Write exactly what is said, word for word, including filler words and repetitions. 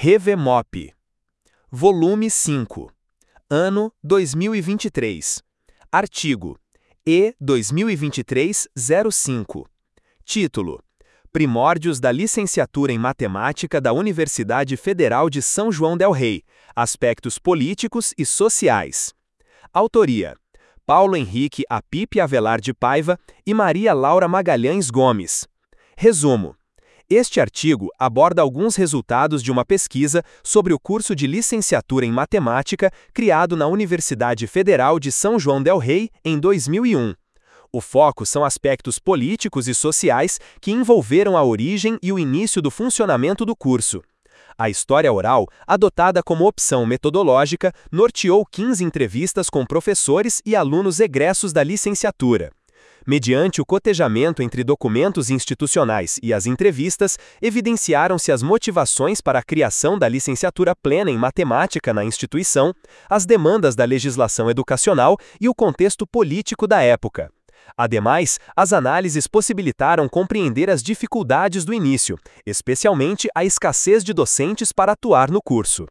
ReveMop. Volume cinco. Ano dois mil e vinte e três. Artigo E dois mil e vinte e três zero cinco. Título: Primórdios da Licenciatura em Matemática da Universidade Federal de São João del-Rei. Aspectos políticos e sociais. Autoria: Paulo Henrique Apipe Avelar de Paiva e Maria Laura Magalhães Gomes. Resumo: este artigo aborda alguns resultados de uma pesquisa sobre o curso de licenciatura em matemática criado na Universidade Federal de São João del-Rei em dois mil e um. O foco são aspectos políticos e sociais que envolveram a origem e o início do funcionamento do curso. A história oral, adotada como opção metodológica, norteou quinze entrevistas com professores e alunos egressos da licenciatura. Mediante o cotejamento entre documentos institucionais e as entrevistas, evidenciaram-se as motivações para a criação da licenciatura plena em matemática na instituição, as demandas da legislação educacional e o contexto político da época. Ademais, as análises possibilitaram compreender as dificuldades do início, especialmente a escassez de docentes para atuar no curso.